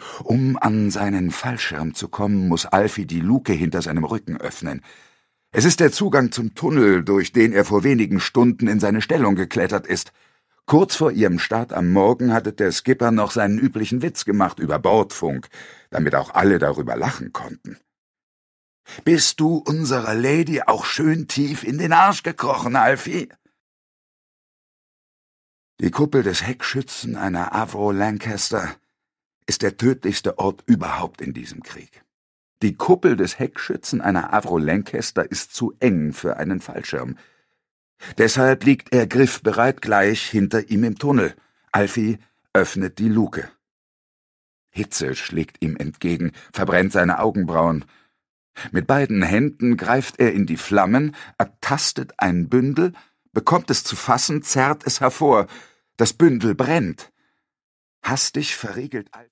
Um an seinen Fallschirm zu kommen, muss Alfie die Luke hinter seinem Rücken öffnen. Es ist der Zugang zum Tunnel, durch den er vor wenigen Stunden in seine Stellung geklettert ist. Kurz vor ihrem Start am Morgen hatte der Skipper noch seinen üblichen Witz gemacht über Bordfunk, damit auch alle darüber lachen konnten. »Bist du unserer Lady auch schön tief in den Arsch gekrochen, Alfie?« Die Kuppel des Heckschützen einer Avro Lancaster ist der tödlichste Ort überhaupt in diesem Krieg. Die Kuppel des Heckschützen einer Avro Lancaster ist zu eng für einen Fallschirm. Deshalb liegt er griffbereit gleich hinter ihm im Tunnel. Alfie öffnet die Luke. Hitze schlägt ihm entgegen, verbrennt seine Augenbrauen. Mit beiden Händen greift er in die Flammen, ertastet ein Bündel, bekommt es zu fassen, zerrt es hervor. Das Bündel brennt. Hastig verriegelt